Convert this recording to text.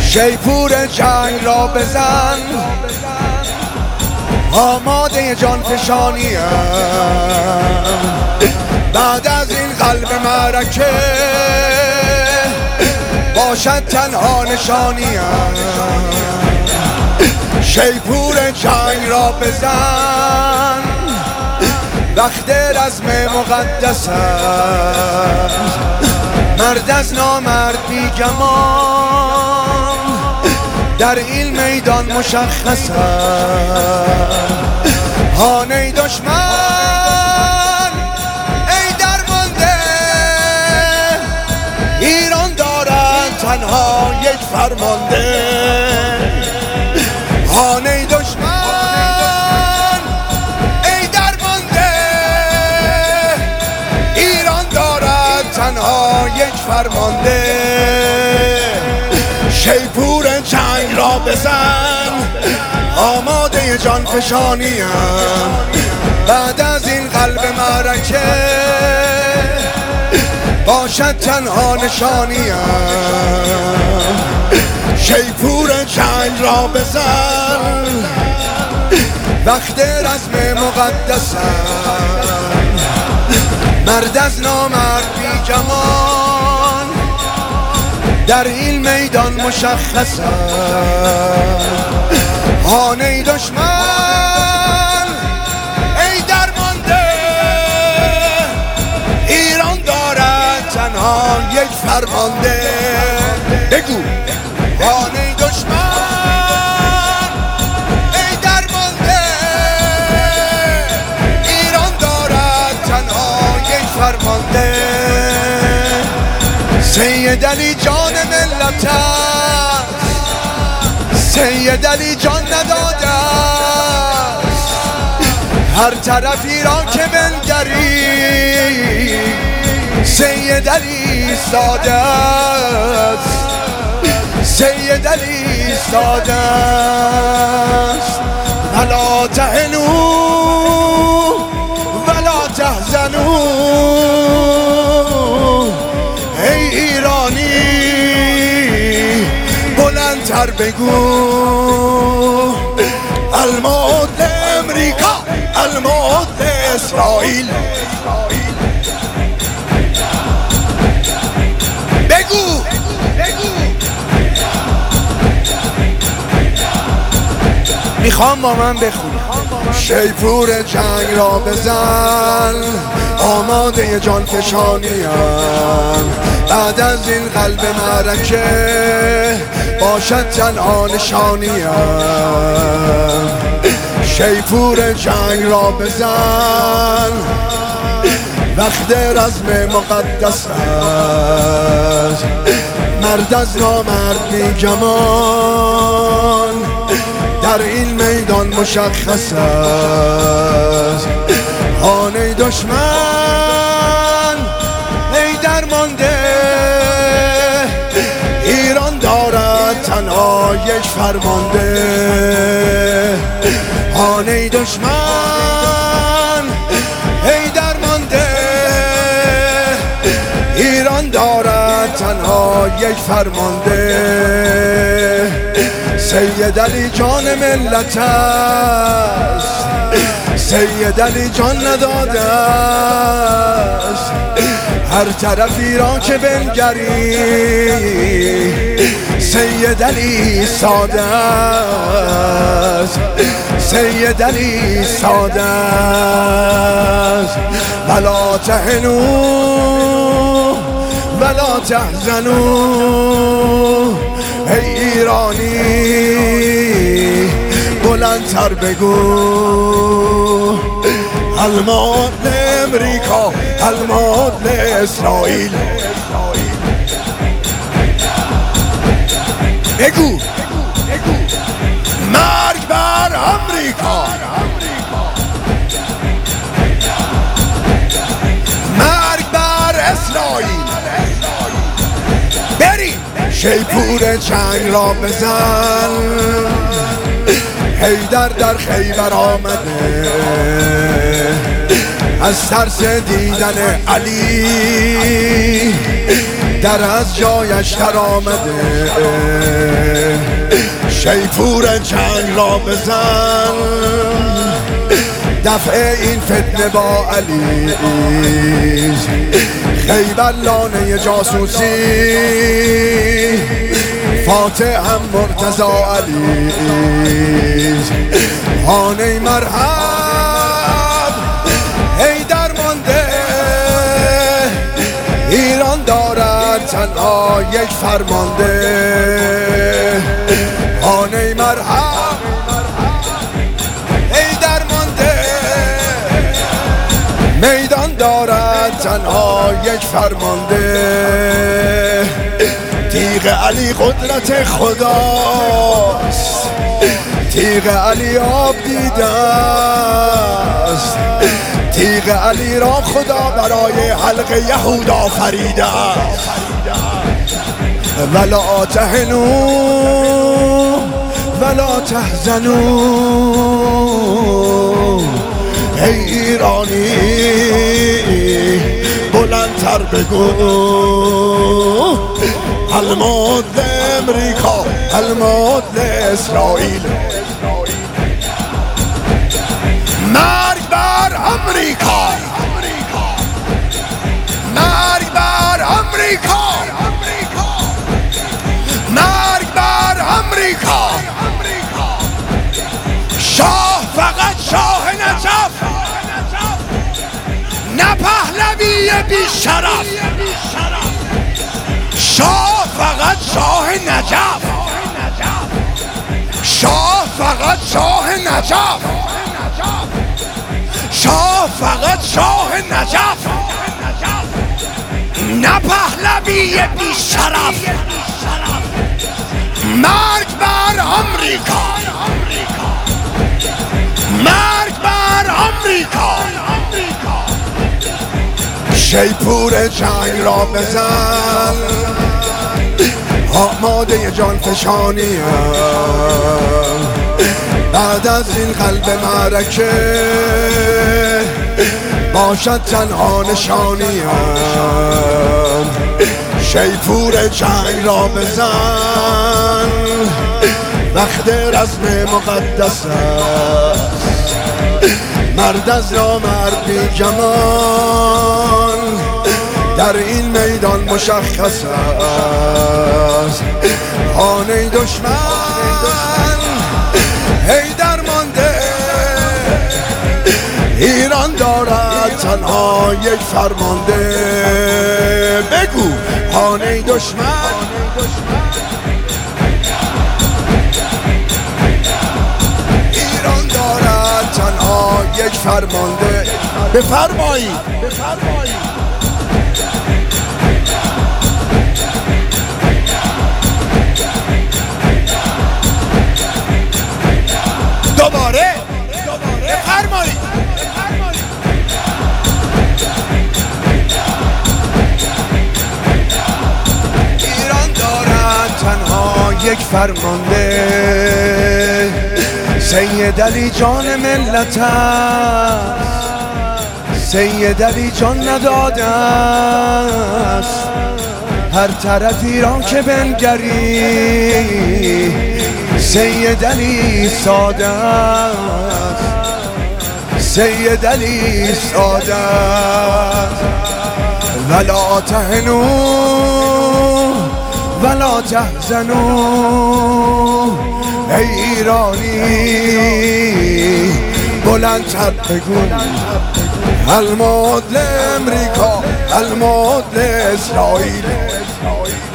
شیپور جنگ را بزن، آماده جان فشانیم. بعد از این قلب معرکه باشد تنها نشانیم. شیپور جنگ را بزن، وقت رزم مقدس است. مرد از نامرد بی گمان، در این میدان مشخص است. هانه دشمن ای درمانده، ایران دارد تنها یک فرمانده. هانه دشمن ای درمانده، ایران دارد تنها یک فرمانده. شیپور جنگ را بزن، آماده جان فشانیم. بعد از این قلب معرکه باشد تنها نشانیم. شیپور جنگ را بزن، وقت رزم مقدس است. مرد از نامرد بی گمان، در این میدان مشخص است. هانه دشمن ای درمانده، ایران دارد تنها یک فرمانده. بگو هانه دشمن ای درمانده، ایران دارد تنها یک فرمانده. سید علی جان ملت است، سید علی جان نداده است. هر طرفی را که بنگری سید علی ساده است. سید علی ساده است. ولا تهنوا ولا تحزنوا، ای ایرانی بلندتر بگو. الموت لامریکا، الموت لاسرائیل. بگو میخوام با من بخونی. شیپور جنگ را بزن، آماده جان فشانیم. بعد از این قلب معرکه باشد تنها نشانیم. شیپور جنگ را بزن، وقت رزم مقدس است. مرد از نامرد بی گمان، در این میدان مشخص است. هانه دشمن ای درمانده، ایران دارد تنها یک فرمانده. هانه دشمن ای درمانده، ایران دارد تنها یک فرمانده. سید علی جان ملت است، سید علی جان نداده است. هر طرفی را که بنگری سید علی ساده است. سید علی ساده است. ولا تهنوا ولا تحزنوا، ای ایرانی بلندتر بگو. الموت لامریکا، الموت لاسرائیل. بگو مرگ بر امریکا، مرگ بر اسرائیل. بریم شیپور جنگ را بزن، حیدر در خیبر آمده، از ترس دیدن علی در از جایش در آمده، شیپور جنگ را بزن، دفع این فتنه با علی، خیبر لانه جاسوسی، فاتح هم مرتضی علی، خانه مرحب حیدر مانده، ایران دارد تنها یک فرمانده، خانه مرحب حیدر مانده، میدان دارد تنها یک فرمانده، تیغ علی قدرت خداست، تیغ علی آب دیده است، تیغ علی را خدا برای حلق یهود آفریده است. ولا تهنوا ولا تحزنوا، ای ایرانی بلندتر بگو، الموت لامریکا الموت لاسرائیل، مرگ بر امریکا، مرگ بر امریکا، مرگ بر امریکا، شاه فقط شاه نجف، نه پهلوی بی شرف، شاه فقط شاه نجف، شاه فقط شاه نجف، شاه فقط شاه نجف، نه پهلوی بی شرف، مرگ بر امریکا، مرگ بر امریکا، شیپور جنگ را بزن، آماده جان فشانیم، بعد از این قلب معرکه باشد تنها نشانیم، شیپور جنگ را بزن، وقت رزم مقدس است، مرد از نامرد بی گمان، در این میدان مشخص است، خانه دشمن حیدر مانده، ایران دارد تنها یک فرمانده، بگو خانه دشمن، ایران دارد تنها یک فرمانده، بفرمایید بفرمایید. دوباره بفرمایید. ایران دارد تنها یک فرمانده، سید علی جان ملت است، سید علی جان نداده است، هر طرف ایران که بنگری سید علی ساده است، سید علی ساده است. ولا تهنوا ولا تحزنوا، ای ایرانی بلندتر بگو، الموت لامریکا الموت لاسرائیل.